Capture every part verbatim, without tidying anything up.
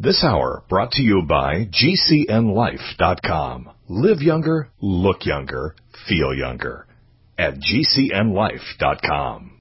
This hour brought to you by G C N life dot com. Live younger, look younger, feel younger at G C N life dot com.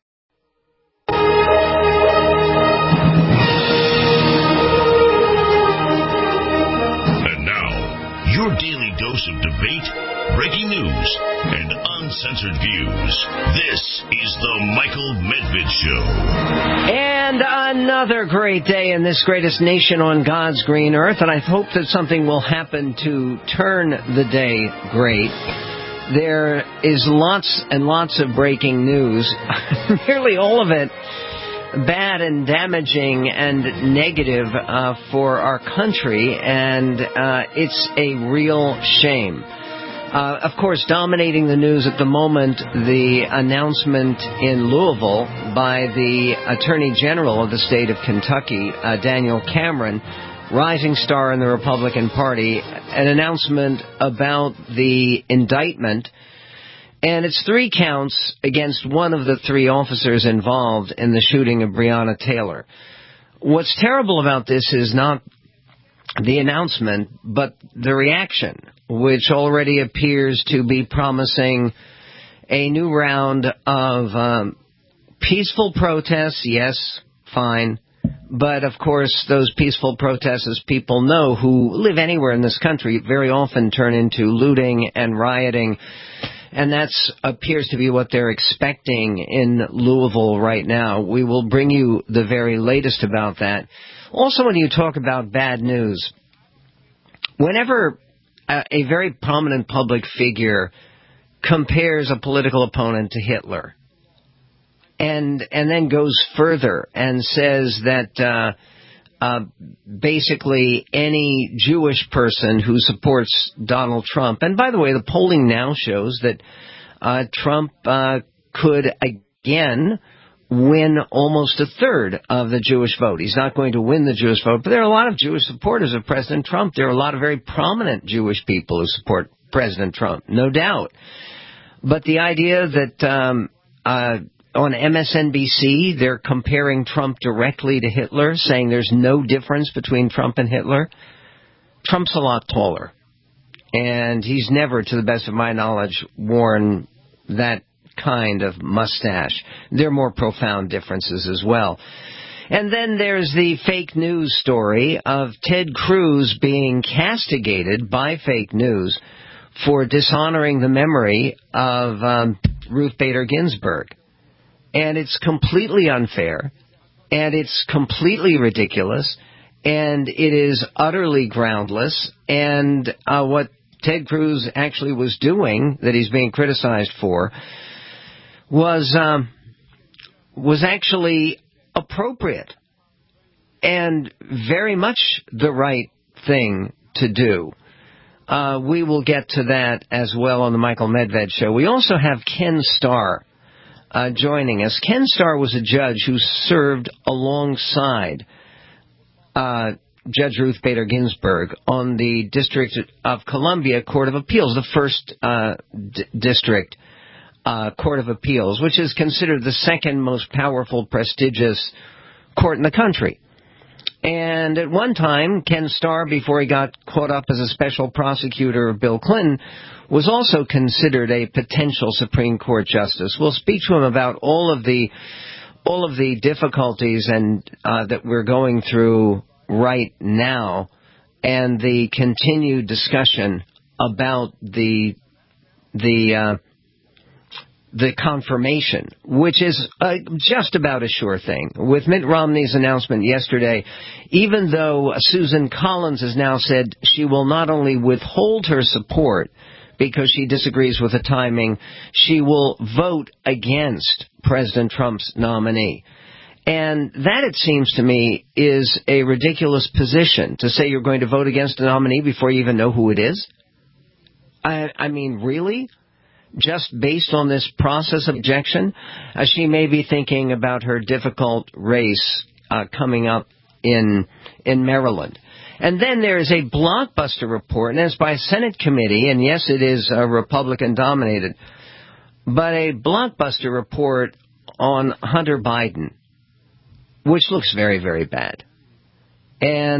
And now, your daily dose of debate, breaking news, and uncensored views. This is the Michael Medved Show. And another great day in this greatest nation on God's green earth, and I hope that something will happen to turn the day great. There is lots and lots of breaking news, nearly all of it bad and damaging and negative uh, for our country, and uh, it's a real shame. Uh, of course, dominating the news at the moment, the announcement in Louisville by the Attorney General of the state of Kentucky, uh, Daniel Cameron, rising star in the Republican Party, an announcement about the indictment. And it's three counts against one of the three officers involved in the shooting of Breonna Taylor. What's terrible about this is not the announcement, but the reaction, which already appears to be promising a new round of um, peaceful protests. Yes, fine. But, of course, those peaceful protests, as people know who live anywhere in this country, very often turn into looting and rioting. And that appears to be what they're expecting in Louisville right now. We will bring you the very latest about that. Also, when you talk about bad news, whenever a, a very prominent public figure compares a political opponent to Hitler and and then goes further and says that uh, uh, basically any Jewish person who supports Donald Trump, and by the way, the polling now shows that uh, Trump uh, could again win almost a third of the Jewish vote. He's not going to win the Jewish vote, but there are a lot of Jewish supporters of President Trump. There are a lot of very prominent Jewish people who support President Trump, no doubt. But the idea that um, uh, on M S N B C they're comparing Trump directly to Hitler, saying there's no difference between Trump and Hitler, Trump's a lot taller. And he's never, to the best of my knowledge, worn that kind of mustache. There are more profound differences as well. And then there's the fake news story of Ted Cruz being castigated by fake news for dishonoring the memory of um, Ruth Bader Ginsburg. And it's completely unfair, and it's completely ridiculous, and it is utterly groundless, and uh, what Ted Cruz actually was doing, that he's being criticized for, was um, was actually appropriate and very much the right thing to do. Uh, we will get to that as well on the Michael Medved Show. We also have Ken Starr uh, joining us. Ken Starr was a judge who served alongside uh, Judge Ruth Bader Ginsburg on the District of Columbia Court of Appeals, the first uh, d- district Uh, Court of Appeals, which is considered the second most powerful, prestigious court in the country. And at one time, Ken Starr, before he got caught up as a special prosecutor of Bill Clinton, was also considered a potential Supreme Court justice. We'll speak to him about all of the all of the difficulties and uh, that we're going through right now, and the continued discussion about the the uh, the confirmation, which is uh, just about a sure thing. With Mitt Romney's announcement yesterday, even though Susan Collins has now said she will not only withhold her support because she disagrees with the timing, she will vote against President Trump's nominee. And that, it seems to me, is a ridiculous position, to say you're going to vote against a nominee before you even know who it is. I, I mean, really? Just based on this process of objection, uh, she may be thinking about her difficult race uh, coming up in in Maryland. And then there is a blockbuster report, and it's by a Senate committee, and yes, it is uh, Republican-dominated, but a blockbuster report on Hunter Biden, which looks very, very bad. And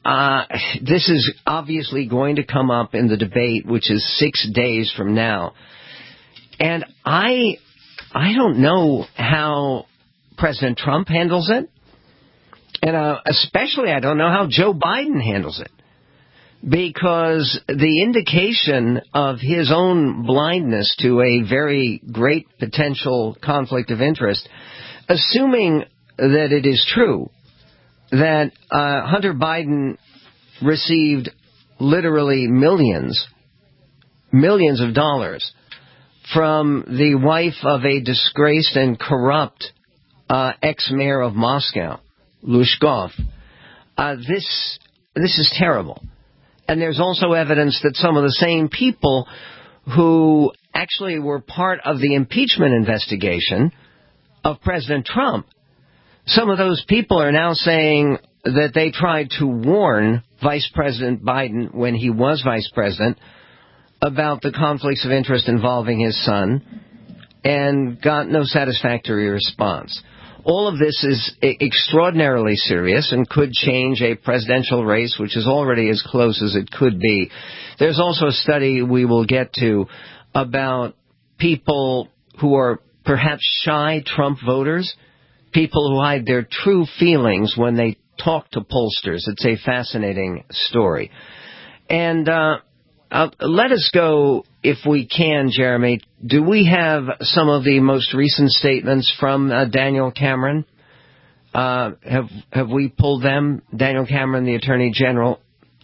uh, this is obviously going to come up in the debate, which is six days from now. And I, I don't know how President Trump handles it. And uh, especially I don't know how Joe Biden handles it. Because the indication of his own blindness to a very great potential conflict of interest, assuming that it is true that uh, Hunter Biden received literally millions, millions of dollars from the wife of a disgraced and corrupt uh, ex-mayor of Moscow, Lushkov. Uh, this this is terrible. And there's also evidence that some of the same people who actually were part of the impeachment investigation of President Trump, some of those people are now saying that they tried to warn Vice President Biden when he was vice president about the conflicts of interest involving his son and got no satisfactory response. All of this is extraordinarily serious and could change a presidential race, which is already as close as it could be. There's also a study we will get to about people who are perhaps shy Trump voters, people who hide their true feelings when they talk to pollsters. It's a fascinating story. And uh, uh, let us go, if we can, Jeremy. Do we have some of the most recent statements from uh, Daniel Cameron? Uh, have have we pulled them? Daniel Cameron, the Attorney General.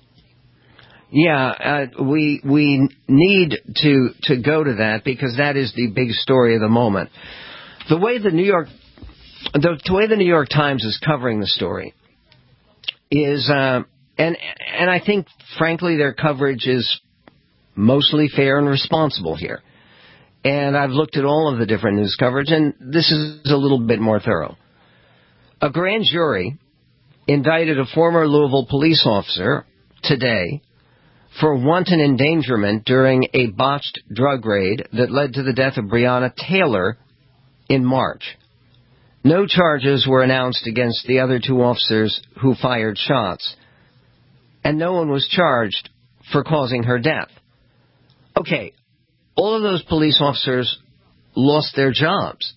Yeah, uh, we we need to to go to that because that is the big story of the moment. The way the New York the, the way the New York Times is covering the story is, uh, and and I think frankly their coverage is mostly fair and responsible here. And I've looked at all of the different news coverage, and this is a little bit more thorough. A grand jury indicted a former Louisville police officer today for wanton endangerment during a botched drug raid that led to the death of Breonna Taylor in March. No charges were announced against the other two officers who fired shots, and no one was charged for causing her death. Okay, all of those police officers lost their jobs.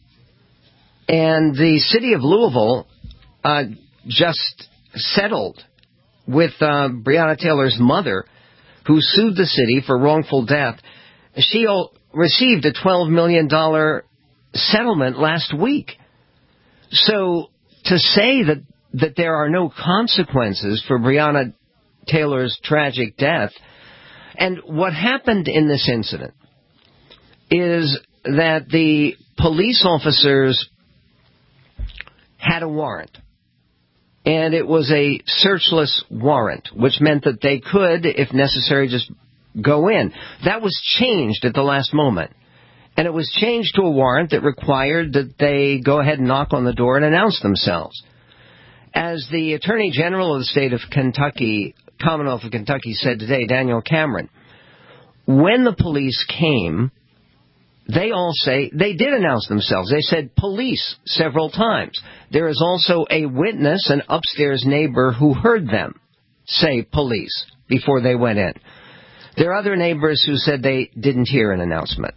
And the city of Louisville uh, just settled with uh, Breonna Taylor's mother, who sued the city for wrongful death. She received a twelve million dollars settlement last week. So to say that, that there are no consequences for Breonna Taylor's tragic death, and what happened in this incident is that the police officers had a warrant. And it was a searchless warrant, which meant that they could, if necessary, just go in. That was changed at the last moment. And it was changed to a warrant that required that they go ahead and knock on the door and announce themselves. As the Attorney General of the state of Kentucky, Commonwealth of Kentucky, said today, Daniel Cameron, when the police came, they all say they did announce themselves. They said police several times. There is also a witness, an upstairs neighbor, who heard them say police before they went in. There are other neighbors who said they didn't hear an announcement.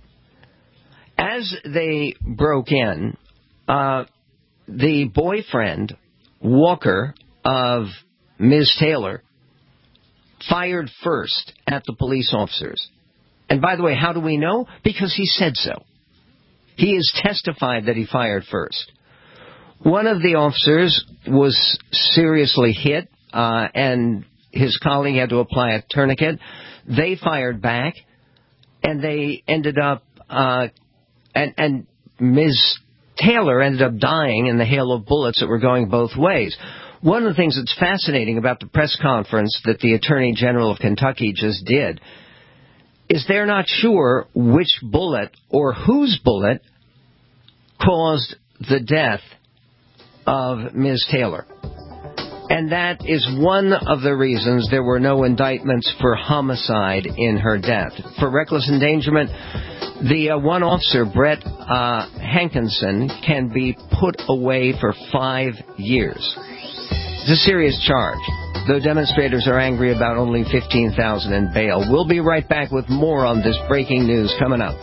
As they broke in, uh, the boyfriend, Walker, of Miz Taylor, fired first at the police officers. And by the way, how do we know? Because he said so. He has testified that he fired first. One of the officers was seriously hit, uh, and his colleague had to apply a tourniquet. They fired back, and they ended up, uh, and, and Miz Taylor ended up dying in the hail of bullets that were going both ways. One of the things that's fascinating about the press conference that the Attorney General of Kentucky just did is they're not sure which bullet or whose bullet caused the death of Miz Taylor. And that is one of the reasons there were no indictments for homicide in her death. For reckless endangerment, the uh, one officer, Brett uh, Hankinson, can be put away for five years. It's a serious charge. though demonstrators are angry about only fifteen thousand in bail. We'll be right back with more on this breaking news coming up.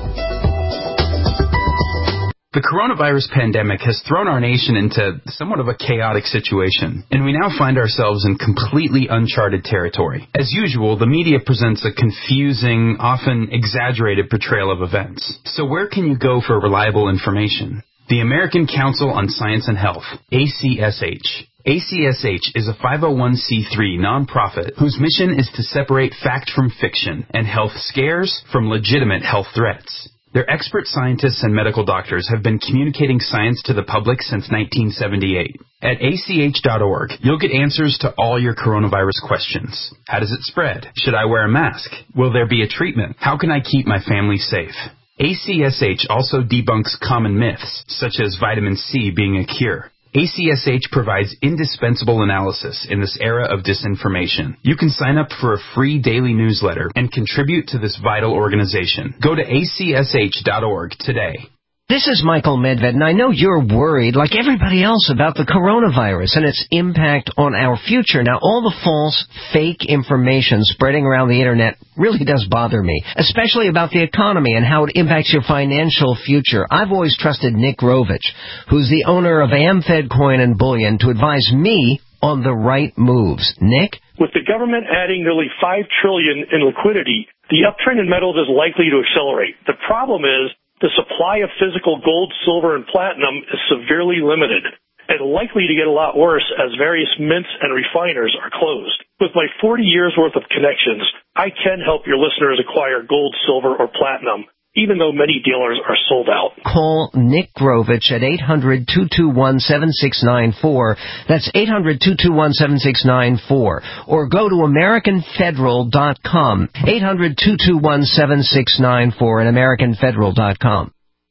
The coronavirus pandemic has thrown our nation into somewhat of a chaotic situation, and we now find ourselves in completely uncharted territory. As usual, the media presents a confusing, often exaggerated portrayal of events. So where can you go for reliable information? The American Council on Science and Health, A C S H. A C S H is a five oh one c three nonprofit whose mission is to separate fact from fiction and health scares from legitimate health threats. Their expert scientists and medical doctors have been communicating science to the public since nineteen seventy-eight. At A C H dot org, you'll get answers to all your coronavirus questions. How does it spread? Should I wear a mask? Will there be a treatment? How can I keep my family safe? A C S H also debunks common myths, such as vitamin C being a cure. A C S H provides indispensable analysis in this era of disinformation. You can sign up for a free daily newsletter and contribute to this vital organization. Go to A C S H dot org today. This is Michael Medved, and I know you're worried, like everybody else, about the coronavirus and its impact on our future. Now, all the false, fake information spreading around the Internet really does bother me, especially about the economy and how it impacts your financial future. I've always trusted Nick Rovich, who's the owner of AmFed Coin and Bullion, to advise me on the right moves. Nick? With the government adding nearly five trillion dollars in liquidity, the uptrend in metals is likely to accelerate. The problem is, the supply of physical gold, silver, and platinum is severely limited and likely to get a lot worse as various mints and refiners are closed. With my forty years worth of connections, I can help your listeners acquire gold, silver, or platinum, even though many dealers are sold out. Call Nick Grovich at eight hundred, two two one, seven six nine four. That's eight hundred, two two one, seven six nine four. Or go to American Federal dot com. eight hundred, two two one, seven six nine four and American Federal dot com.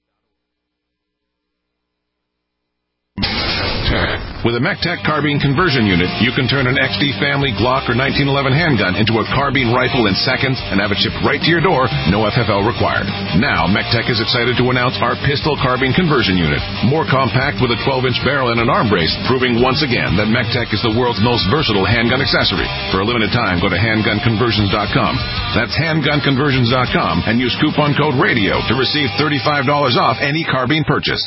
With a MECTEC carbine conversion unit, you can turn an X D family Glock or nineteen eleven handgun into a carbine rifle in seconds and have it shipped right to your door, no F F L required. Now, MECTEC is excited to announce our pistol carbine conversion unit. More compact with a twelve inch barrel and an arm brace, proving once again that MECTEC is the world's most versatile handgun accessory. For a limited time, go to handgun conversions dot com. That's handgun conversions dot com and use coupon code RADIO to receive thirty-five dollars off any carbine purchase.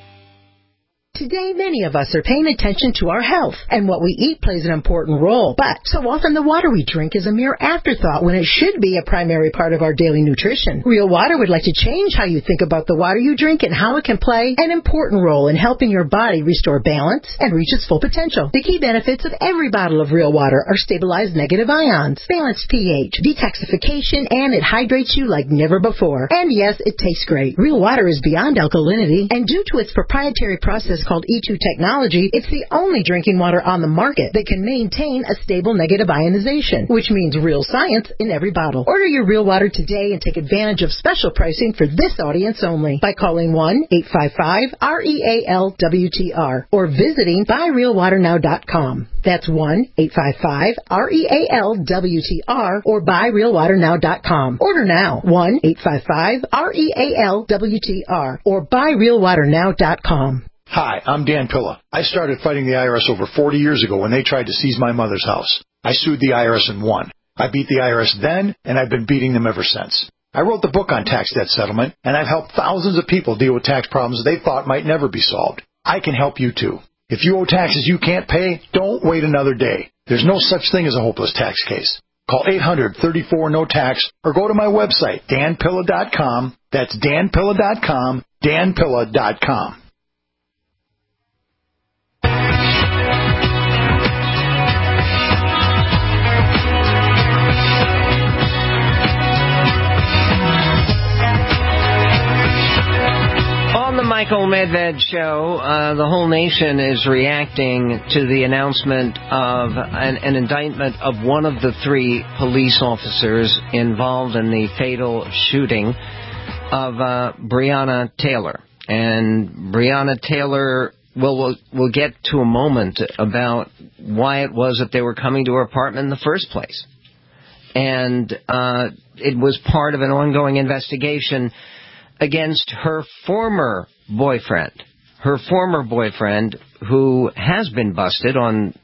Today, many of us are paying attention to our health, and what we eat plays an important role. But so often the water we drink is a mere afterthought when it should be a primary part of our daily nutrition. Real Water would like to change how you think about the water you drink and how it can play an important role in helping your body restore balance and reach its full potential. The key benefits of every bottle of Real Water are stabilized negative ions, balanced pH, detoxification, and it hydrates you like never before. And yes, it tastes great. Real Water is beyond alkalinity, and due to its proprietary process called E two technology, it's the only drinking water on the market that can maintain a stable negative ionization, which means real science in every bottle. Order your Real Water today and take advantage of special pricing for this audience only by calling one eight five five R E A L W T R or visiting buy real water now dot com. That's one eight five five R E A L W T R or buy real water now dot com. Order now, one eight five five R E A L W T R or buy real water now dot com. Hi, I'm Dan Pilla. I started fighting the I R S over forty years ago when they tried to seize my mother's house. I sued the I R S and won. I beat the I R S then, and I've been beating them ever since. I wrote the book on tax debt settlement, and I've helped thousands of people deal with tax problems they thought might never be solved. I can help you too. If you owe taxes you can't pay, don't wait another day. There's no such thing as a hopeless tax case. Call eight hundred, thirty-four, no tax or go to my website, dan pilla dot com. That's dan pilla dot com, dan pilla dot com. On the Michael Medved Show, uh, the whole nation is reacting to the announcement of an, an indictment of one of the three police officers involved in the fatal shooting of uh, Breonna Taylor. And Breonna Taylor, well, we'll we'll get to a moment about why it was that they were coming to her apartment in the first place. And uh, it was part of an ongoing investigation against her former boyfriend, her former boyfriend who has been busted on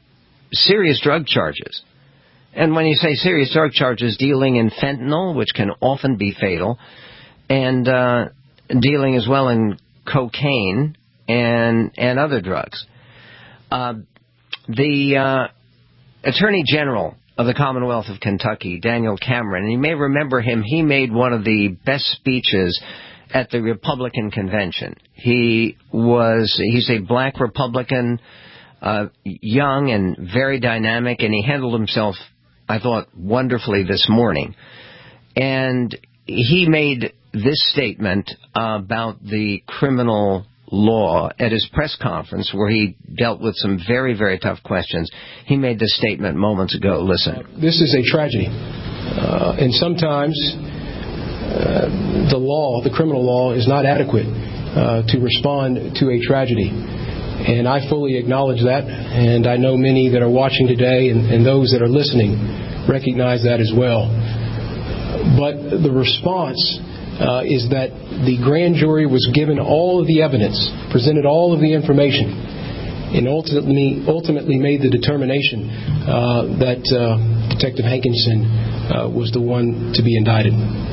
serious drug charges. And when you say serious drug charges, dealing in fentanyl, which can often be fatal, and uh, dealing as well in cocaine and and other drugs. Uh, the uh, Attorney General of the Commonwealth of Kentucky, Daniel Cameron, and you may remember him, he made one of the best speeches at the Republican convention. He was, he's a black Republican, uh, young and very dynamic, and he handled himself, I thought, wonderfully this morning. And he made this statement about the criminal law at his press conference where he dealt with some very, very tough questions. He made this statement moments ago. Listen. This is a tragedy. Uh, and sometimes uh, the law, the criminal law, is not adequate uh, to respond to a tragedy. And I fully acknowledge that. And I know many that are watching today and, and those that are listening recognize that as well. But the response Uh, is that the grand jury was given all of the evidence, presented all of the information, and ultimately ultimately made the determination uh, that uh, Detective Hankinson uh, was the one to be indicted.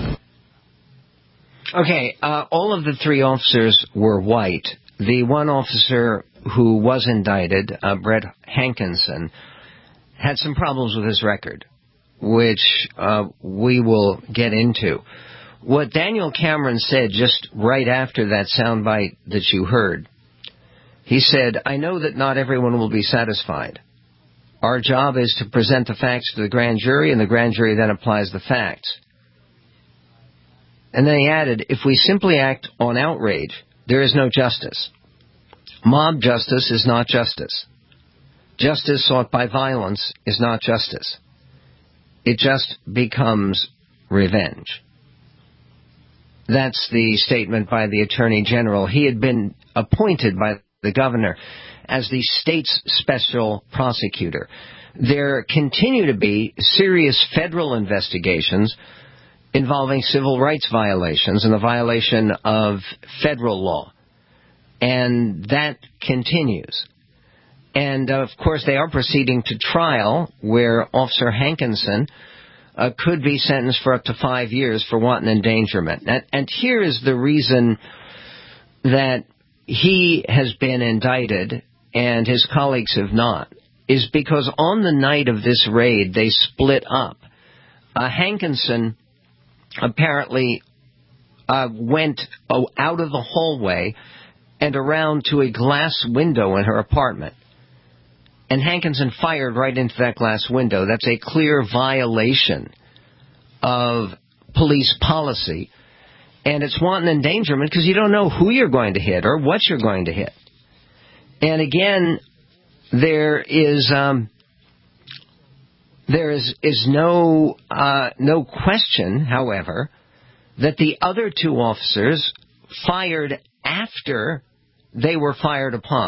Okay, uh, all of the three officers were white. The one officer who was indicted, uh, Brett Hankinson, had some problems with his record, which uh, we will get into. What Daniel Cameron said just right after that soundbite that you heard, he said, I know that not everyone will be satisfied. Our job is to present the facts to the grand jury, and the grand jury then applies the facts. And then he added, if we simply act on outrage, there is no justice. Mob justice is not justice. Justice sought by violence is not justice. It just becomes revenge. That's the statement by the Attorney General. He had been appointed by the governor as the state's special prosecutor. There continue to be serious federal investigations involving civil rights violations and the violation of federal law. And that continues. And, of course, they are proceeding to trial where Officer Hankinson Uh, could be sentenced for up to five years for wanton endangerment. And, and here is the reason that he has been indicted and his colleagues have not, is because on the night of this raid, they split up. Uh, Hankinson apparently uh, went oh, out of the hallway and around to a glass window in her apartment. And Hankinson fired right into that glass window. That's a clear violation of police policy. And it's wanton endangerment because you don't know who you're going to hit or what you're going to hit. And again, there is um, there is is no uh, no question, however, that the other two officers fired after they were fired upon.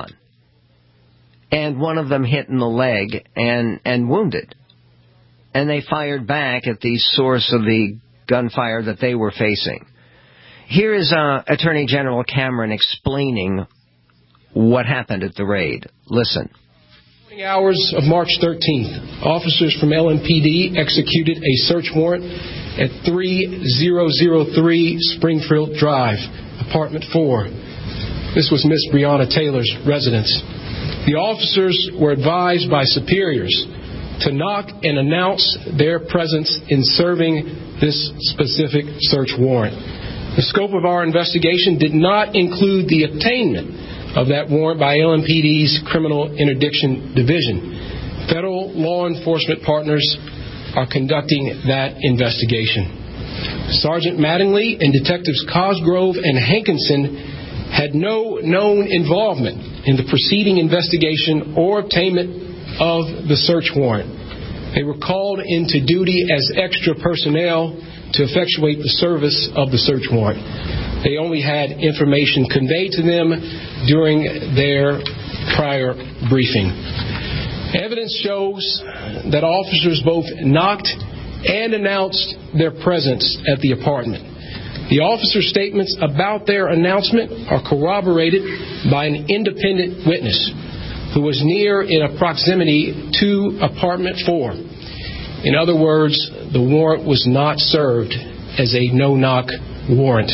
And one of them hit in the leg and, and wounded. And they fired back at the source of the gunfire that they were facing. Here is uh, Attorney General Cameron explaining what happened at the raid. Listen. Morning hours of March thirteenth, officers from L M P D executed a search warrant at three thousand three Springfield Drive, apartment four. This was Miss Breonna Taylor's residence. The officers were advised by superiors to knock and announce their presence in serving this specific search warrant. The scope of our investigation did not include the obtainment of that warrant by L M P D's Criminal Interdiction Division. Federal law enforcement partners are conducting that investigation. Sergeant Mattingly and Detectives Cosgrove and Hankinson had no known involvement in the preceding investigation or obtainment of the search warrant. They were called into duty as extra personnel to effectuate the service of the search warrant. They only had information conveyed to them during their prior briefing. Evidence shows that officers both knocked and announced their presence at the apartment. The officers' statements about their announcement are corroborated by an independent witness. who was near in proximity to apartment four. In other words, the warrant was not served as a no-knock warrant.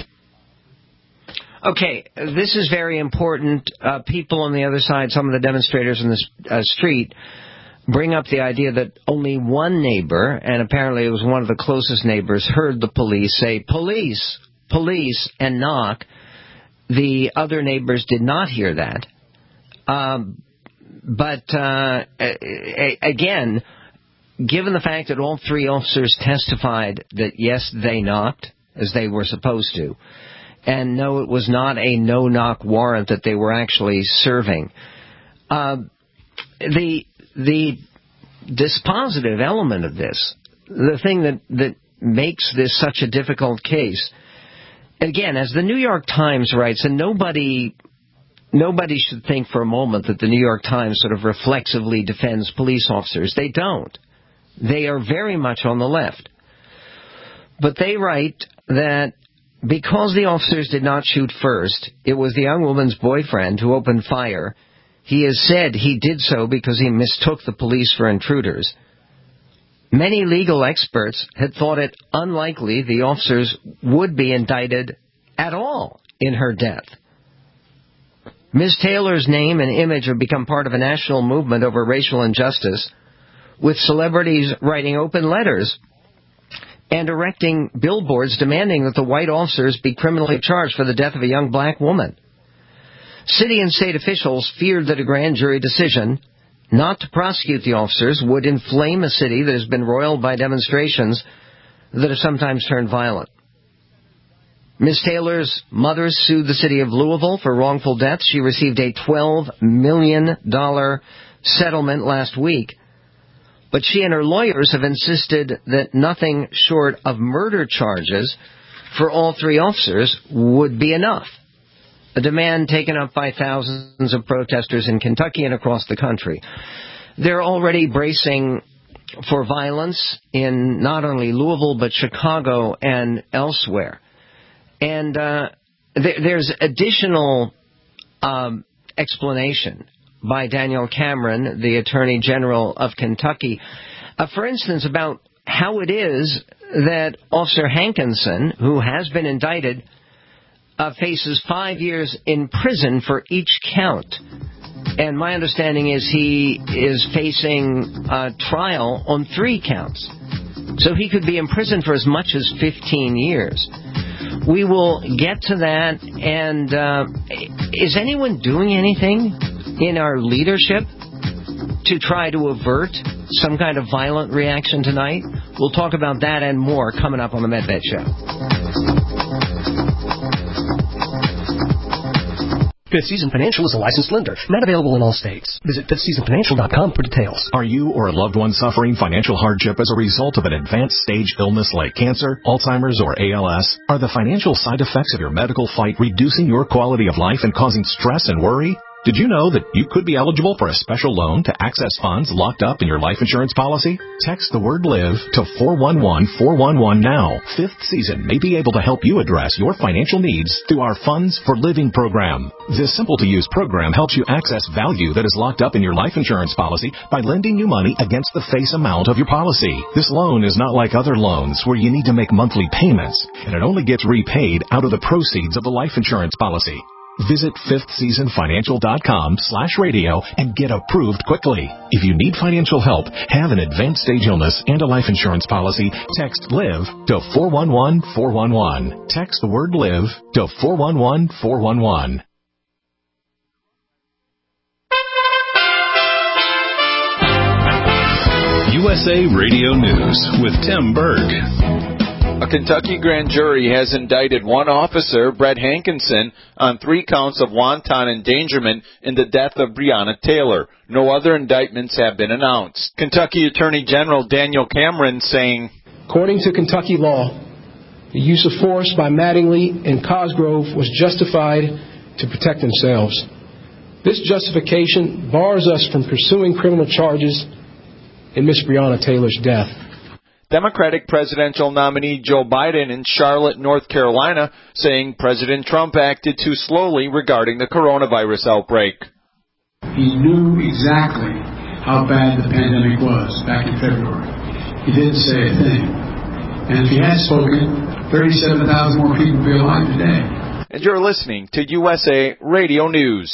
Okay, this is very important. Uh, people on the other side, some of the demonstrators in the uh, street, bring up the idea that only one neighbor, and apparently it was one of the closest neighbors, heard the police say, police, police, and knock. The other neighbors did not hear that. Um, but, uh, again, given the fact that all three officers testified that, yes, they knocked, as they were supposed to, and no, it was not a no-knock warrant that they were actually serving, uh, the the dispositive element of this, the thing that, that makes this such a difficult case, again, as the New York Times writes, and nobody... Nobody should think for a moment that the New York Times sort of reflexively defends police officers. They don't. They are very much on the left. But they write that because the officers did not shoot first, it was the young woman's boyfriend who opened fire. He has said he did so because he mistook the police for intruders. Many legal experts had thought it unlikely the officers would be indicted at all in her death. Miz Taylor's name and image have become part of a national movement over racial injustice, with celebrities writing open letters and erecting billboards demanding that the white officers be criminally charged for the death of a young black woman. City and state officials feared that a grand jury decision not to prosecute the officers would inflame a city that has been roiled by demonstrations that have sometimes turned violent. Miz Taylor's mother sued the city of Louisville for wrongful death. She received a twelve million dollars settlement last week. But she and her lawyers have insisted that nothing short of murder charges for all three officers would be enough. A demand taken up by thousands of protesters in Kentucky and across the country. They're already bracing for violence in not only Louisville but Chicago and elsewhere. And uh, th- there's additional um, explanation by Daniel Cameron, the Attorney General of Kentucky, uh, for instance, about how it is that Officer Hankinson, who has been indicted, uh, faces five years in prison for each count. And my understanding is he is facing a trial on three counts. So he could be in prison for as much as fifteen years. We will get to that. And uh, is anyone doing anything in our leadership to try to avert some kind of violent reaction tonight? We'll talk about that and more coming up on the Medved Show. Fifth Season Financial is a licensed lender, not available in all states. Visit fifth season financial dot com for details. Are you or a loved one suffering financial hardship as a result of an advanced stage illness like cancer, Alzheimer's, or A L S? Are the financial side effects of your medical fight reducing your quality of life and causing stress and worry? Did you know that you could be eligible for a special loan to access funds locked up in your life insurance policy? Text the word LIVE to four one one four one one now. Fifth Season may be able to help you address your financial needs through our Funds for Living program. This simple-to-use program helps you access value that is locked up in your life insurance policy by lending you money against the face amount of your policy. This loan is not like other loans where you need to make monthly payments, and it only gets repaid out of the proceeds of the life insurance policy. Visit fifth season financial dot com slash radio and get approved quickly. If you need financial help, have an advanced stage illness and a life insurance policy, text LIVE to four one one four one one. Text the word LIVE to four one one four one one. U S A Radio News with Tim Berg. A Kentucky grand jury has indicted one officer, Brett Hankinson, on three counts of wanton endangerment in the death of Breonna Taylor. No other indictments have been announced. Kentucky Attorney General Daniel Cameron saying, according to Kentucky law, the use of force by Mattingly and Cosgrove was justified to protect themselves. This justification bars us from pursuing criminal charges in Miss Breonna Taylor's death. Democratic presidential nominee Joe Biden in Charlotte, North Carolina, saying President Trump acted too slowly regarding the coronavirus outbreak. He knew exactly how bad the pandemic was back in February. He didn't say a thing. And if he had spoken, thirty-seven thousand more people would be alive today. And you're listening to U S A Radio News.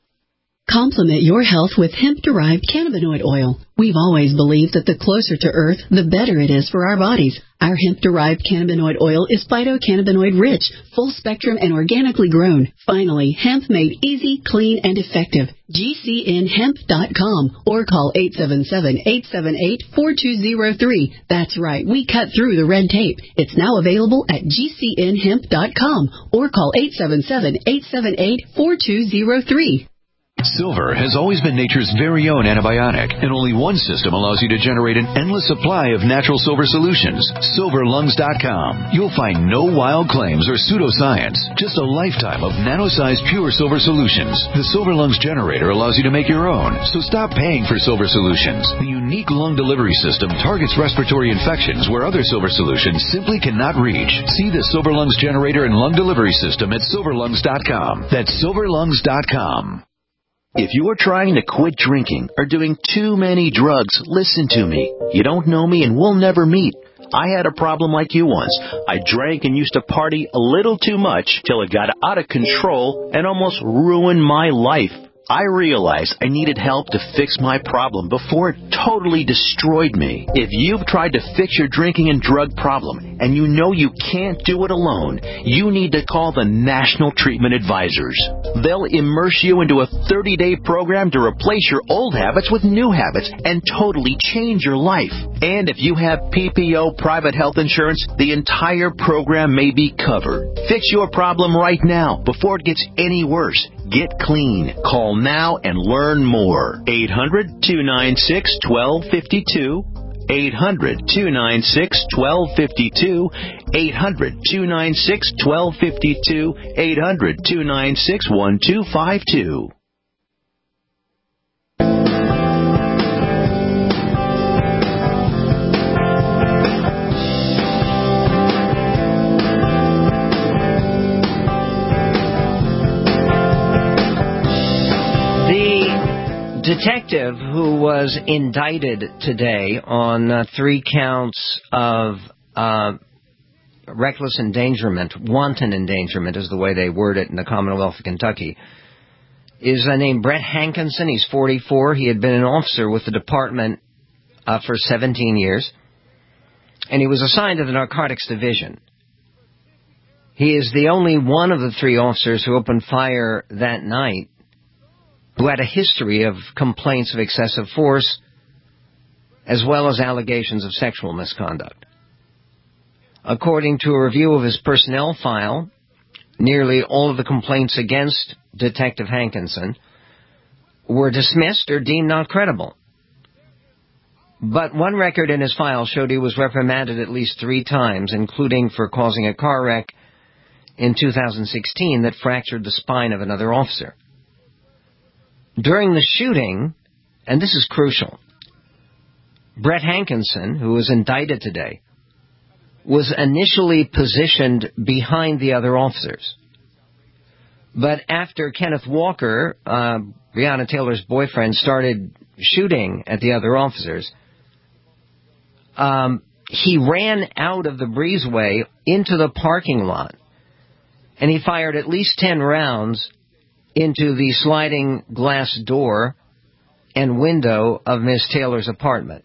Complement your health with hemp-derived cannabinoid oil. We've always believed that the closer to Earth, the better it is for our bodies. Our hemp-derived cannabinoid oil is phytocannabinoid-rich, full-spectrum, and organically grown. Finally, hemp made easy, clean, and effective. G C N hemp dot com or call eight seven seven, eight seven eight, four two zero three. That's right, we cut through the red tape. It's now available at G C N hemp dot com or call eight seven seven, eight seven eight, four two zero three. Silver has always been nature's very own antibiotic, and only one system allows you to generate an endless supply of natural silver solutions. Silver Lungs dot com. You'll find no wild claims or pseudoscience, just a lifetime of nano-sized pure silver solutions. The Silver Lungs generator allows you to make your own, so stop paying for silver solutions. The unique lung delivery system targets respiratory infections where other silver solutions simply cannot reach. See the Silver Lungs generator and lung delivery system at Silver Lungs dot com. That's Silver Lungs dot com. If you are trying to quit drinking or doing too many drugs, listen to me. You don't know me and we'll never meet. I had a problem like you once. I drank and used to party a little too much till it got out of control and almost ruined my life. I realized I needed help to fix my problem before it totally destroyed me. If you've tried to fix your drinking and drug problem and you know you can't do it alone, you need to call the National Treatment Advisors. They'll immerse you into a thirty-day program to replace your old habits with new habits and totally change your life. And if you have P P O private health insurance, the entire program may be covered. Fix your problem right now before it gets any worse. Get clean. Call now and learn more. eight hundred, two nine six, one two five two. eight hundred, two nine six, one two five two. eight hundred, two nine six, one two five two. eight hundred, two nine six, one two five two. Detective who was indicted today on uh, three counts of uh, reckless endangerment, wanton endangerment is the way they word it in the Commonwealth of Kentucky, is uh, named Brett Hankinson. He's forty-four. He had been an officer with the department uh, for seventeen years, and he was assigned to the Narcotics Division. He is the only one of the three officers who opened fire that night who had a history of complaints of excessive force, as well as allegations of sexual misconduct. According to a review of his personnel file, nearly all of the complaints against Detective Hankinson were dismissed or deemed not credible. But one record in his file showed he was reprimanded at least three times, including for causing a car wreck in two thousand sixteen that fractured the spine of another officer. During the shooting, and this is crucial, Brett Hankinson, who was indicted today, was initially positioned behind the other officers. But after Kenneth Walker, uh, Breonna Taylor's boyfriend, started shooting at the other officers, um, he ran out of the breezeway into the parking lot, and he fired at least ten rounds into the sliding glass door and window of Miss Taylor's apartment.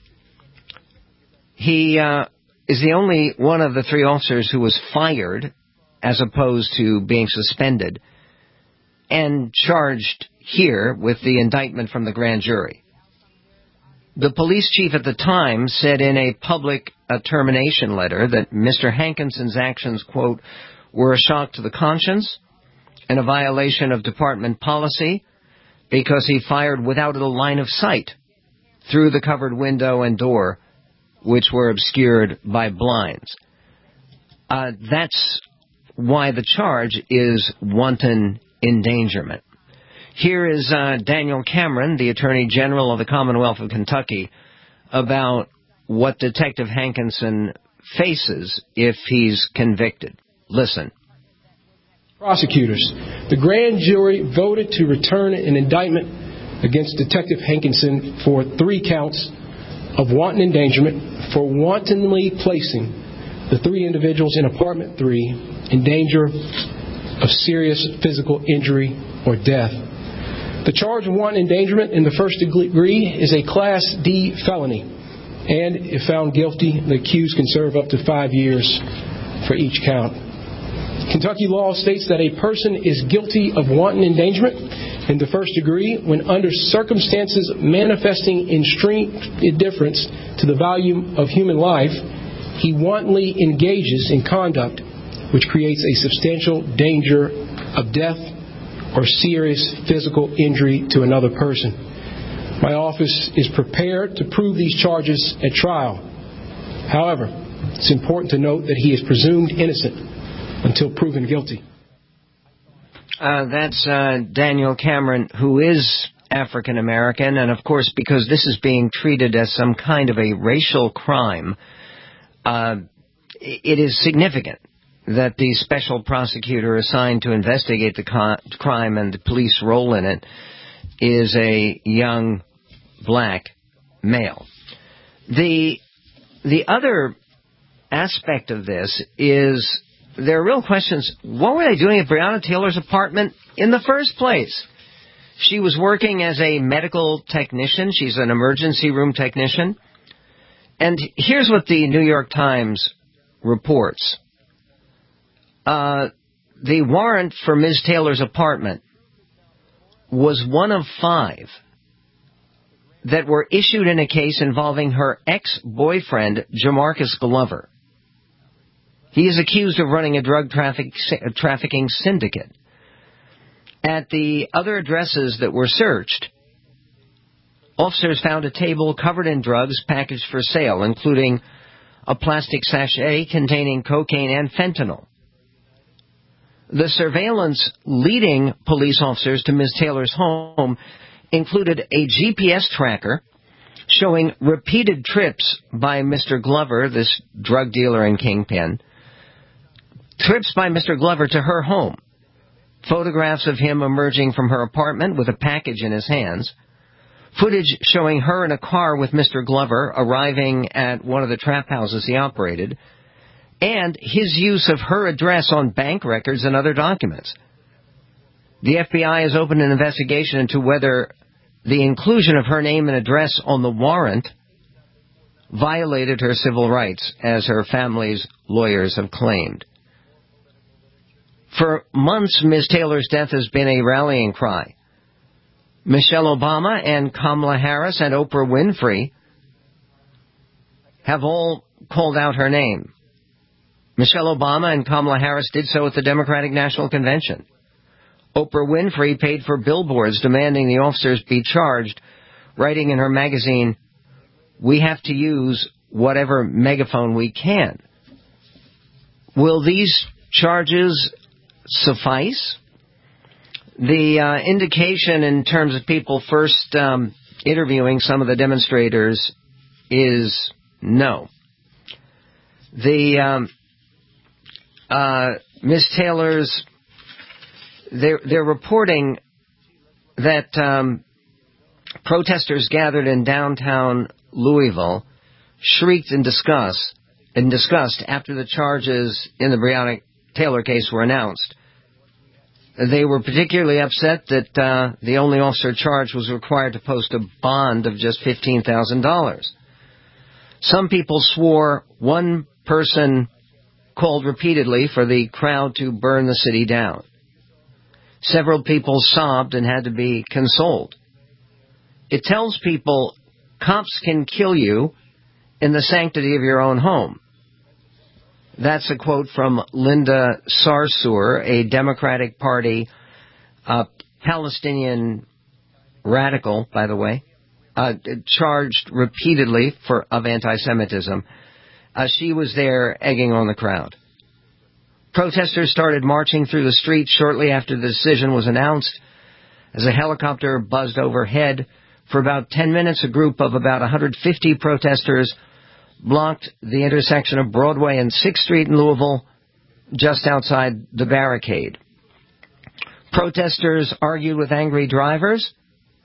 He uh, is the only one of the three officers who was fired as opposed to being suspended and charged here with the indictment from the grand jury. The police chief at the time said in a public uh, termination letter that Mister Hankinson's actions, quote, were a shock to the conscience and a violation of department policy because he fired without a line of sight through the covered window and door, which were obscured by blinds. Uh, that's why the charge is wanton endangerment. Here is uh, Daniel Cameron, the Attorney General of the Commonwealth of Kentucky, about what Detective Hankinson faces if he's convicted. Listen. Prosecutors, the grand jury voted to return an indictment against Detective Hankinson for three counts of wanton endangerment for wantonly placing the three individuals in apartment three in danger of serious physical injury or death. The charge of wanton endangerment in the first degree is a Class D felony, and if found guilty, the accused can serve up to five years for each count. Kentucky law states that a person is guilty of wanton endangerment in the first degree when, under circumstances manifesting extreme indifference to the value of human life, he wantonly engages in conduct which creates a substantial danger of death or serious physical injury to another person. My office is prepared to prove these charges at trial. However, it's important to note that he is presumed innocent until proven guilty. Uh, that's uh, Daniel Cameron, who is African American, and of course, because this is being treated as some kind of a racial crime, uh, it is significant that the special prosecutor assigned to investigate the co- crime and the police role in it is a young black male. The the other aspect of this is there are real questions. What were they doing at Breonna Taylor's apartment in the first place? She was working as a medical technician. She's an emergency room technician. And here's what the New York Times reports. Uh, the warrant for Miz Taylor's apartment was one of five that were issued in a case involving her ex-boyfriend, Jamarcus Glover. He is accused of running a drug traffic, trafficking syndicate. At the other addresses that were searched, officers found a table covered in drugs packaged for sale, including a plastic sachet containing cocaine and fentanyl. The surveillance leading police officers to Miz Taylor's home included a G P S tracker showing repeated trips by Mister Glover, this drug dealer and kingpin, trips by Mister Glover to her home, photographs of him emerging from her apartment with a package in his hands, footage showing her in a car with Mister Glover arriving at one of the trap houses he operated, and his use of her address on bank records and other documents. The F B I has opened an investigation into whether the inclusion of her name and address on the warrant violated her civil rights, as her family's lawyers have claimed. For months, Miz Taylor's death has been a rallying cry. Michelle Obama and Kamala Harris and Oprah Winfrey have all called out her name. Michelle Obama and Kamala Harris did so at the Democratic National Convention. Oprah Winfrey paid for billboards demanding the officers be charged, writing in her magazine, "We have to use whatever megaphone we can." Will these charges suffice? The uh, indication in terms of people first um, interviewing some of the demonstrators is no. The um, uh, Miz Taylor's, they're, they're reporting that um, protesters gathered in downtown Louisville shrieked in disgust, in disgust after the charges in the Breonna Taylor case were announced. They were particularly upset that uh, the only officer charged was required to post a bond of just fifteen thousand dollars. Some people swore. One person called repeatedly for the crowd to burn the city down. Several people sobbed and had to be consoled. It tells people cops can kill you in the sanctity of your own home. That's a quote from Linda Sarsour, a Democratic Party uh, Palestinian radical, by the way, uh, charged repeatedly for of anti-Semitism. Uh, she was there egging on the crowd. Protesters started marching through the streets shortly after the decision was announced. As a helicopter buzzed overhead, for about ten minutes, a group of about one hundred fifty protesters blocked the intersection of Broadway and sixth Street in Louisville, just outside the barricade. Protesters argued with angry drivers,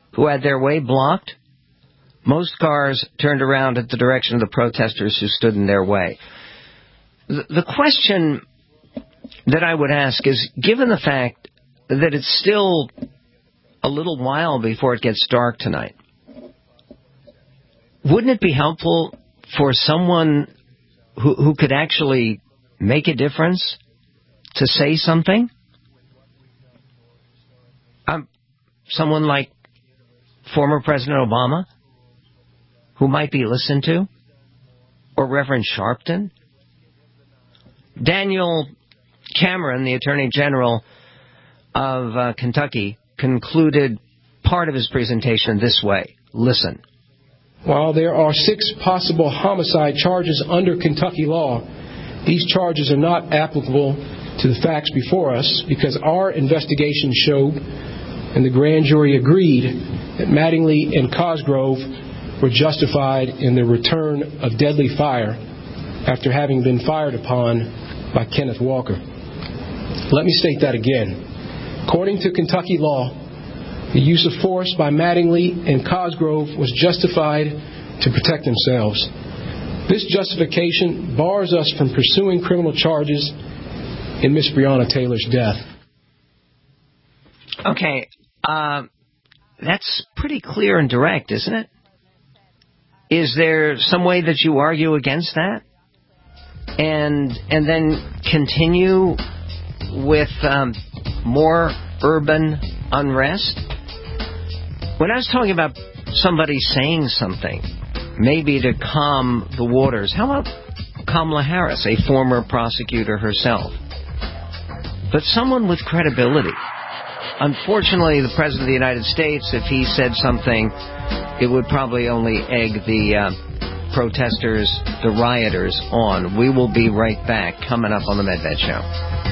who had their way blocked. Most cars turned around at the direction of the protesters who stood in their way. The, the question that I would ask is, given the fact that it's still a little while before it gets dark tonight, wouldn't it be helpful for someone who, who could actually make a difference to say something? Um, someone like former President Obama, who might be listened to, or Reverend Sharpton. Daniel Cameron, the Attorney General of uh, Kentucky, concluded part of his presentation this way. Listen. While there are six possible homicide charges under Kentucky law, these charges are not applicable to the facts before us because our investigation showed, and the grand jury agreed, that Mattingly and Cosgrove were justified in the return of deadly fire after having been fired upon by Kenneth Walker. Let me state that again. According to Kentucky law, the use of force by Mattingly and Cosgrove was justified to protect themselves. This justification bars us from pursuing criminal charges in Miss Breonna Taylor's death. Okay, uh, that's pretty clear and direct, isn't it? Is there some way that you argue against that? And and then continue with um, more urban unrest? When I was talking about somebody saying something, maybe to calm the waters, how about Kamala Harris, a former prosecutor herself? But someone with credibility. Unfortunately, the President of the United States, if he said something, it would probably only egg the uh, protesters, the rioters on. We will be right back, coming up on the Medved Show.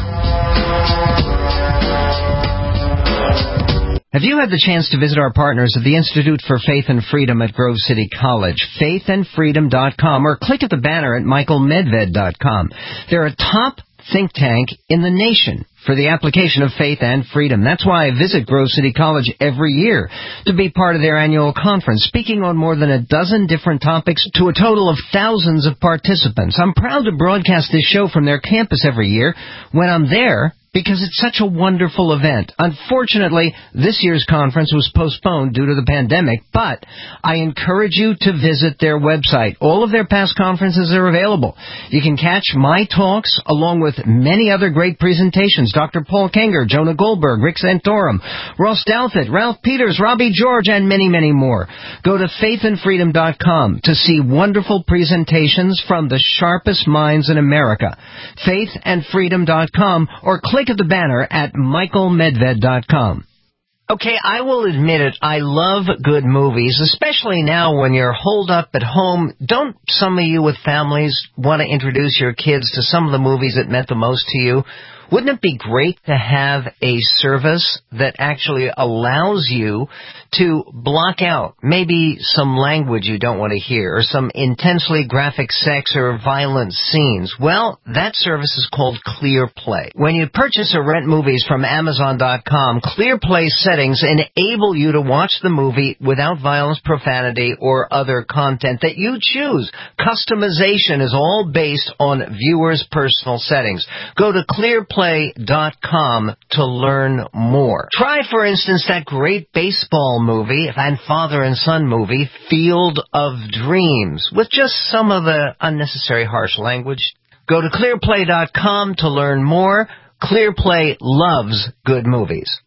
Have you had the chance to visit our partners at the Institute for Faith and Freedom at Grove City College, faith and freedom dot com, or click at the banner at michael medved dot com. They're a top think tank in the nation for the application of faith and freedom. That's why I visit Grove City College every year to be part of their annual conference, speaking on more than a dozen different topics to a total of thousands of participants. I'm proud to broadcast this show from their campus every year when I'm there, because it's such a wonderful event. Unfortunately, this year's conference was postponed due to the pandemic, but I encourage you to visit their website. All of their past conferences are available. You can catch my talks along with many other great presentations. Doctor Paul Kenger, Jonah Goldberg, Rick Santorum, Ross Douthat, Ralph Peters, Robbie George, and many, many more. Go to faith and freedom dot com to see wonderful presentations from the sharpest minds in America. faith and freedom dot com, or click Click at the banner at michael medved dot com. Okay, I will admit it, I love good movies, especially now when you're holed up at home. Don't some of you with families want to introduce your kids to some of the movies that meant the most to you? Wouldn't it be great to have a service that actually allows you to block out maybe some language you don't want to hear or some intensely graphic sex or violent scenes? Well, that service is called ClearPlay. When you purchase or rent movies from amazon dot com, ClearPlay settings enable you to watch the movie without violence, profanity, or other content that you choose. Customization is all based on viewers' personal settings. Go to ClearPlay dot com to learn more. Try, for instance, that great baseball movie and father and son movie, Field of Dreams, with just some of the unnecessary harsh language. Go to ClearPlay dot com to learn more. ClearPlay loves good movies.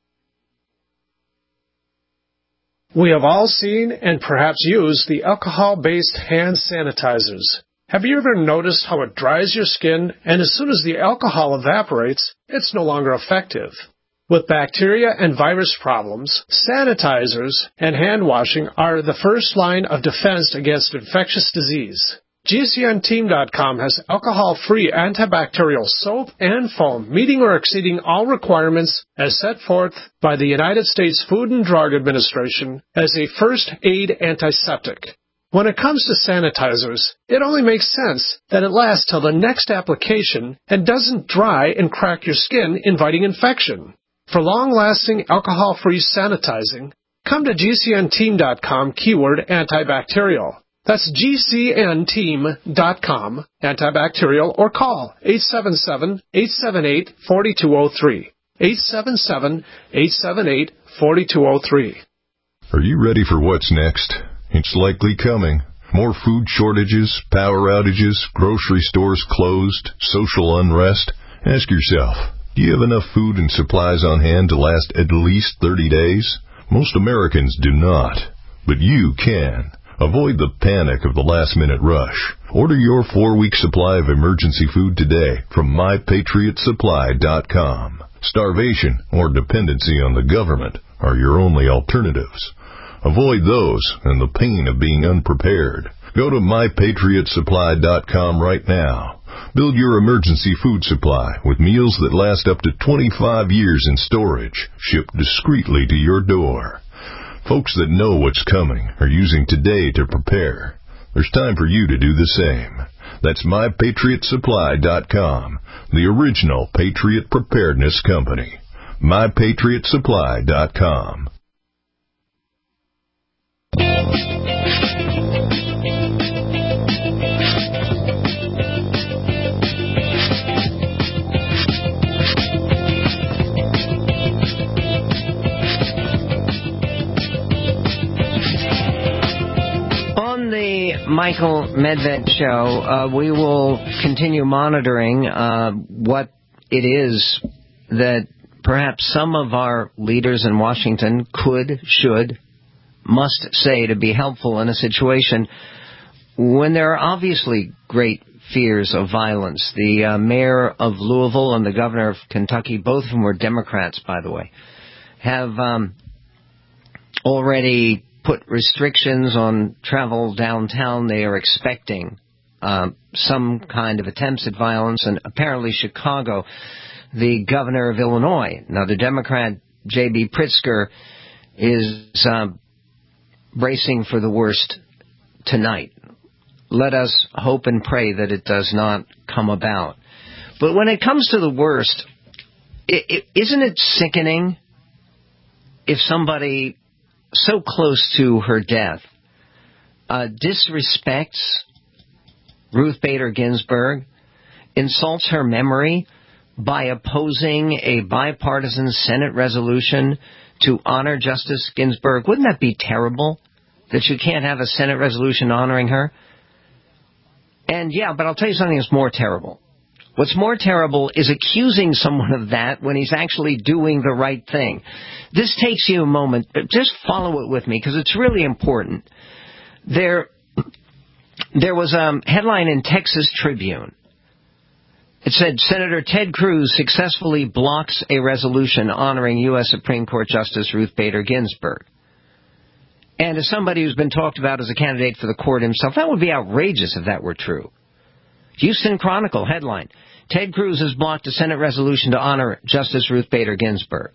We have all seen and perhaps used the alcohol-based hand sanitizers. Have you ever noticed how it dries your skin, and as soon as the alcohol evaporates, it's no longer effective? With bacteria and virus problems, sanitizers and hand washing are the first line of defense against infectious disease. G C N team dot com has alcohol-free antibacterial soap and foam, meeting or exceeding all requirements as set forth by the United States Food and Drug Administration as a first aid antiseptic. When it comes to sanitizers, it only makes sense that it lasts till the next application and doesn't dry and crack your skin, inviting infection. For long-lasting alcohol-free sanitizing, come to G C N team dot com, keyword antibacterial. That's G C N team dot com, antibacterial, or call eight seven seven, eight seven eight, four two zero three. eight seven seven, eight seven eight, four two zero three. Are you ready for what's next? It's likely coming. More food shortages, power outages, grocery stores closed, social unrest. Ask yourself, do you have enough food and supplies on hand to last at least thirty days? Most Americans do not, but you can. Avoid the panic of the last-minute rush. Order your four-week supply of emergency food today from my patriot supply dot com. Starvation or dependency on the government are your only alternatives. Avoid those and the pain of being unprepared. Go to my patriot supply dot com right now. Build your emergency food supply with meals that last up to twenty-five years in storage, shipped discreetly to your door. Folks that know what's coming are using today to prepare. There's time for you to do the same. That's my patriot supply dot com, the original Patriot Preparedness Company. my patriot supply dot com. On the Michael Medved Show, uh, we will continue monitoring uh, what it is that perhaps some of our leaders in Washington could, should, must say to be helpful in a situation when there are obviously great fears of violence. The uh, mayor of Louisville and the governor of Kentucky, both of them were Democrats, by the way, have um, already put restrictions on travel downtown. They are expecting uh, some kind of attempts at violence. And apparently Chicago, the governor of Illinois, now the Democrat J B Pritzker, is uh, bracing for the worst tonight. Let us hope and pray that it does not come about. But when it comes to the worst, it, it, isn't it sickening if somebody so close to her death uh, disrespects Ruth Bader Ginsburg, insults her memory by opposing a bipartisan Senate resolution to honor Justice Ginsburg? Wouldn't that be terrible, that you can't have a Senate resolution honoring her? And yeah, but I'll tell you something that's more terrible. What's more terrible is accusing someone of that when he's actually doing the right thing. This takes you a moment, but just follow it with me because it's really important. There, there was a headline in Texas Tribune. It said, Senator Ted Cruz successfully blocks a resolution honoring U S Supreme Court Justice Ruth Bader Ginsburg. And as somebody who's been talked about as a candidate for the court himself, that would be outrageous if that were true. Houston Chronicle headline, Ted Cruz has blocked a Senate resolution to honor Justice Ruth Bader Ginsburg.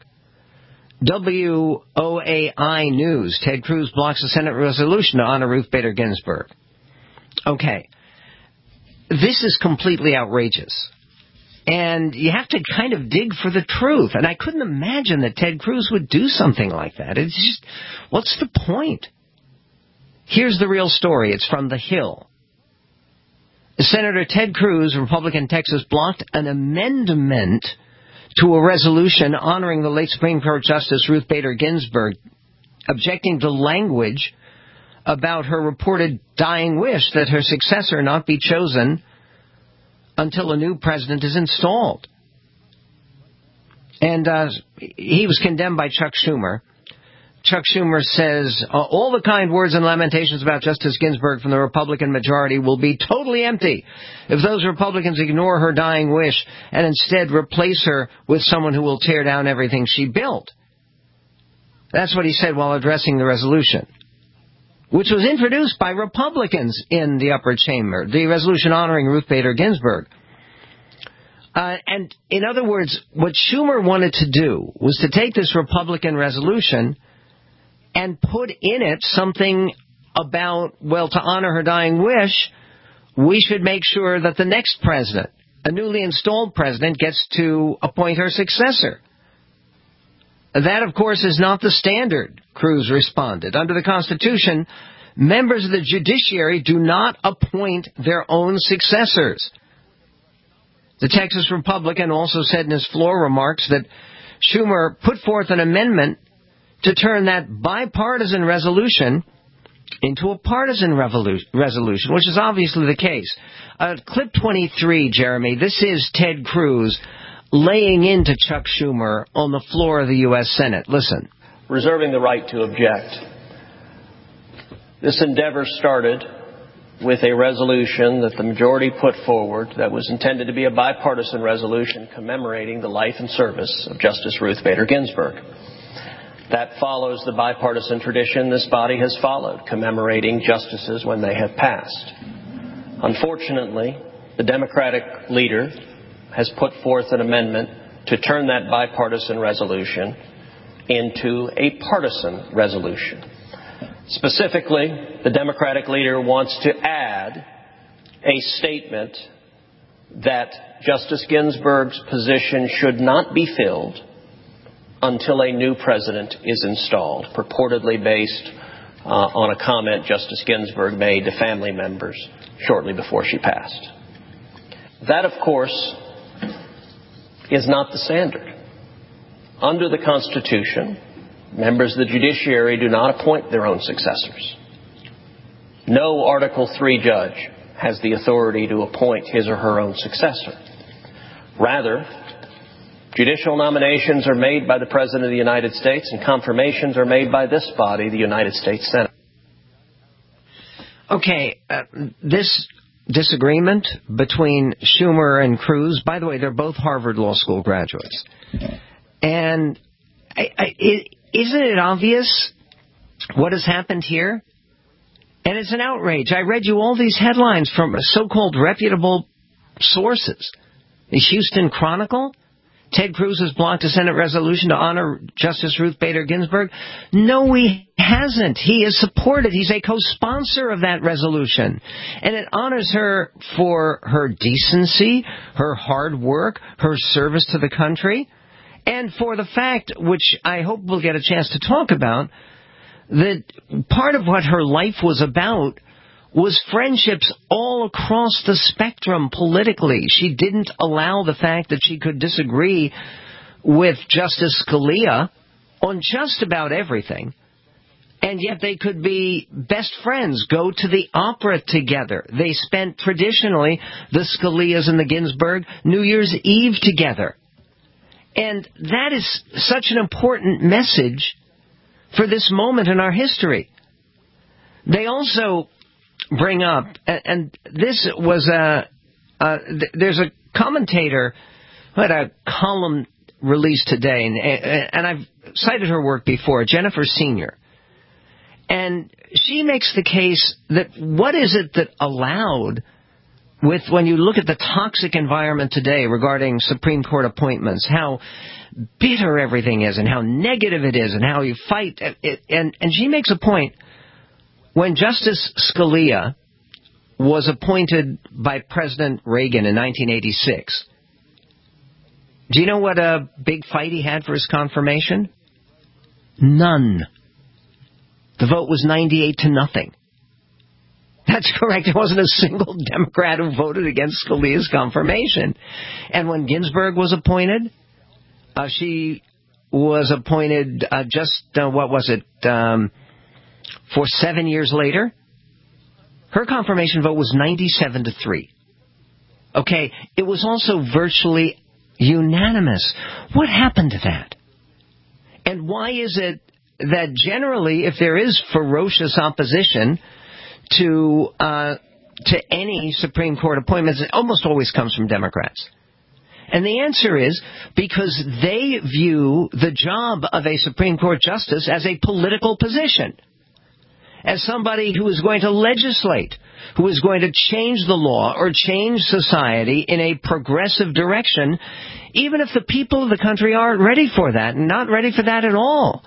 W O A I News, Ted Cruz blocks a Senate resolution to honor Ruth Bader Ginsburg. Okay. This is completely outrageous. And you have to kind of dig for the truth. And I couldn't imagine that Ted Cruz would do something like that. It's just, what's the point? Here's the real story. It's from The Hill. Senator Ted Cruz, Republican Texas, blocked an amendment to a resolution honoring the late Supreme Court Justice Ruth Bader Ginsburg, objecting to language about her reported dying wish that her successor not be chosen until a new president is installed. And uh, he was condemned by Chuck Schumer. Chuck Schumer says, uh, all the kind words and lamentations about Justice Ginsburg from the Republican majority will be totally empty if those Republicans ignore her dying wish and instead replace her with someone who will tear down everything she built. That's what he said while addressing the resolution, which was introduced by Republicans in the upper chamber, the resolution honoring Ruth Bader Ginsburg. Uh, and in other words, what Schumer wanted to do was to take this Republican resolution and put in it something about, well, to honor her dying wish, we should make sure that the next president, a newly installed president, gets to appoint her successor. That, of course, is not the standard, Cruz responded. Under the Constitution, members of the judiciary do not appoint their own successors. The Texas Republican also said in his floor remarks that Schumer put forth an amendment to turn that bipartisan resolution into a partisan revolu- resolution, which is obviously the case. Uh, clip twenty-three, Jeremy, this is Ted Cruz laying into Chuck Schumer on the floor of the U S Senate. Listen. Reserving the right to object. This endeavor started with a resolution that the majority put forward that was intended to be a bipartisan resolution commemorating the life and service of Justice Ruth Bader Ginsburg. That follows the bipartisan tradition this body has followed, commemorating justices when they have passed. Unfortunately, the Democratic leader has put forth an amendment to turn that bipartisan resolution into a partisan resolution. Specifically, the Democratic leader wants to add a statement that Justice Ginsburg's position should not be filled until a new president is installed, purportedly based uh, on a comment Justice Ginsburg made to family members shortly before she passed. That, of course, is not the standard. Under the Constitution, members of the judiciary do not appoint their own successors. No Article three judge has the authority to appoint his or her own successor. Rather, judicial nominations are made by the President of the United States, and confirmations are made by this body, the United States Senate. Okay, uh, this disagreement between Schumer and Cruz, by the way, they're both Harvard Law School graduates. And I, I, it, isn't it obvious what has happened here? And it's an outrage. I read you all these headlines from so-called reputable sources. The Houston Chronicle, Ted Cruz has blocked a Senate resolution to honor Justice Ruth Bader Ginsburg. No, he hasn't. He is supported. He's a co-sponsor of that resolution. And it honors her for her decency, her hard work, her service to the country, and for the fact, which I hope we'll get a chance to talk about, that part of what her life was about was friendships all across the spectrum politically. She didn't allow the fact that she could disagree with Justice Scalia on just about everything, and yet they could be best friends, go to the opera together. They spent traditionally, the Scalias and the Ginsburg, New Year's Eve together. And that is such an important message for this moment in our history. They also bring up, and this was a, uh, there's a commentator who had a column released today, and, and I've cited her work before, Jennifer Senior. And she makes the case that what is it that allowed with, when you look at the toxic environment today regarding Supreme Court appointments, how bitter everything is and how negative it is and how you fight it. And, and she makes a point. When Justice Scalia was appointed by President Reagan in nineteen eighty-six, do you know what a big fight he had for his confirmation? None. The vote was ninety-eight to nothing. That's correct. There wasn't a single Democrat who voted against Scalia's confirmation. And when Ginsburg was appointed, uh, she was appointed uh, just, uh, what was it, um, for seven years later. Her confirmation vote was ninety-seven to three. Okay, it was also virtually unanimous. What happened to that? And why is it that generally, if there is ferocious opposition to uh, to any Supreme Court appointments, it almost always comes from Democrats? And the answer is because they view the job of a Supreme Court justice as a political position, as somebody who is going to legislate, who is going to change the law or change society in a progressive direction, even if the people of the country aren't ready for that, and not ready for that at all.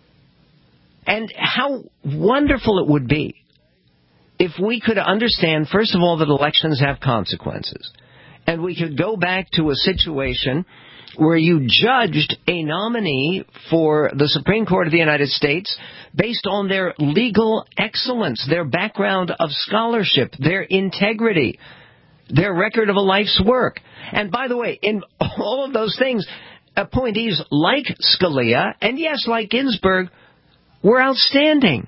And how wonderful it would be if we could understand, first of all, that elections have consequences. And we could go back to a situation where you judged a nominee for the Supreme Court of the United States based on their legal excellence, their background of scholarship, their integrity, their record of a life's work. And by the way, in all of those things, appointees like Scalia, and yes, like Ginsburg, were outstanding.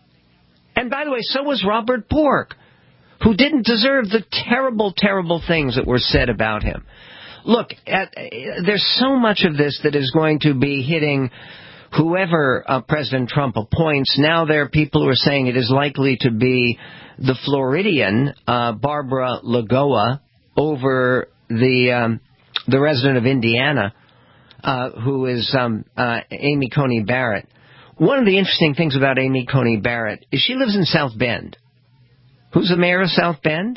And by the way, so was Robert Bork, who didn't deserve the terrible, terrible things that were said about him. Look, at, there's so much of this that is going to be hitting whoever uh, President Trump appoints. Now there are people who are saying it is likely to be the Floridian, uh, Barbara Lagoa, over the um, the resident of Indiana, uh, who is um, uh, Amy Coney Barrett. One of the interesting things about Amy Coney Barrett is she lives in South Bend. Who's the mayor of South Bend?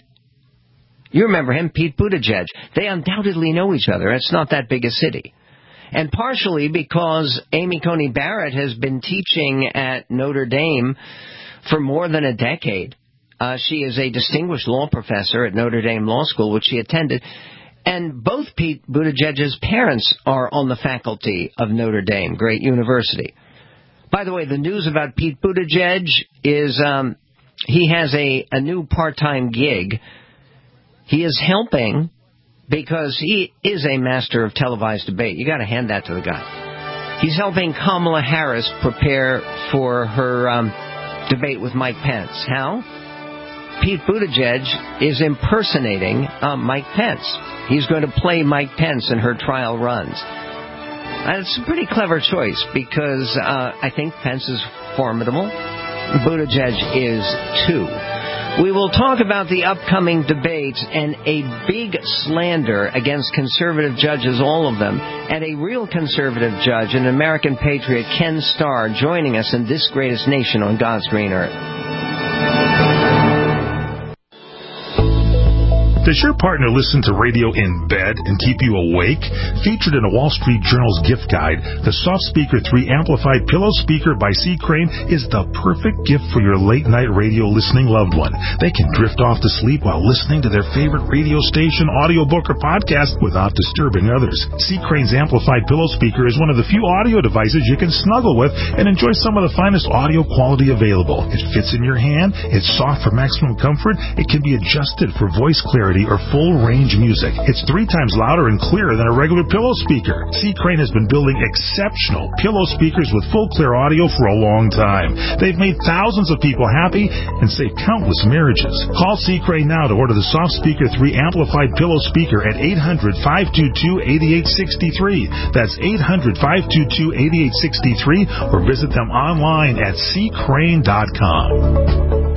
You remember him, Pete Buttigieg. They undoubtedly know each other. It's not that big a city. And partially because Amy Coney Barrett has been teaching at Notre Dame for more than a decade. Uh, she is a distinguished law professor at Notre Dame Law School, which she attended. And both Pete Buttigieg's parents are on the faculty of Notre Dame, great university. By the way, the news about Pete Buttigieg is um, he has a, a new part-time gig. He is helping because he is a master of televised debate. You got to hand that to the guy. He's helping Kamala Harris prepare for her um, debate with Mike Pence. How? Pete Buttigieg is impersonating uh, Mike Pence. He's going to play Mike Pence in her trial runs. And it's a pretty clever choice because uh, I think Pence is formidable. Buttigieg is too. We will talk about the upcoming debates and a big slander against conservative judges, all of them, and a real conservative judge, an American patriot, Ken Starr, joining us in this greatest nation on God's green earth. Does your partner listen to radio in bed and keep you awake? Featured in a Wall Street Journal's gift guide, the Soft Speaker three Amplified Pillow Speaker by C. Crane is the perfect gift for your late-night radio listening loved one. They can drift off to sleep while listening to their favorite radio station, audiobook, or podcast without disturbing others. C. Crane's Amplified Pillow Speaker is one of the few audio devices you can snuggle with and enjoy some of the finest audio quality available. It fits in your hand, it's soft for maximum comfort, it can be adjusted for voice clarity or full-range music. It's three times louder and clearer than a regular pillow speaker. C. Crane has been building exceptional pillow speakers with full clear audio for a long time. They've made thousands of people happy and saved countless marriages. Call C. Crane now to order the Soft Speaker three Amplified Pillow Speaker at eight hundred, five two two, eight eight six three. That's eight hundred, five two two, eight eight six three, or visit them online at c crane dot com.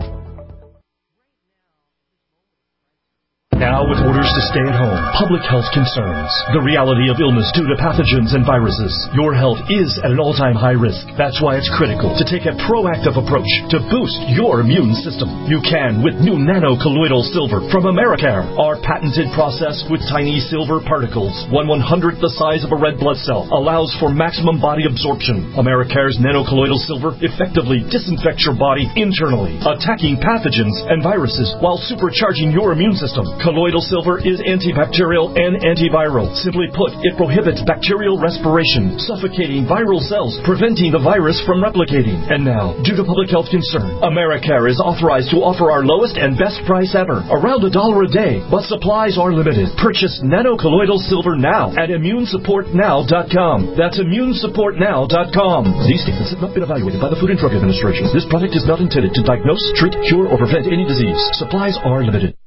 Now, with orders to stay at home, public health concerns, the reality of illness due to pathogens and viruses, your health is at an all-time high risk. That's why it's critical to take a proactive approach to boost your immune system. You can with new nano-colloidal silver from Americare. Our patented process with tiny silver particles, one one-hundredth the size of a red blood cell, allows for maximum body absorption. Americare's nano-colloidal silver effectively disinfects your body internally, attacking pathogens and viruses while supercharging your immune system. Colloidal silver is antibacterial and antiviral. Simply put, it prohibits bacterial respiration, suffocating viral cells, preventing the virus from replicating. And now, due to public health concern, Americare is authorized to offer our lowest and best price ever, around a dollar a day, but supplies are limited. Purchase nano-colloidal silver now at immune support now dot com. That's immune support now dot com. These statements have not been evaluated by the Food and Drug Administration. This product is not intended to diagnose, treat, cure, or prevent any disease. Supplies are limited.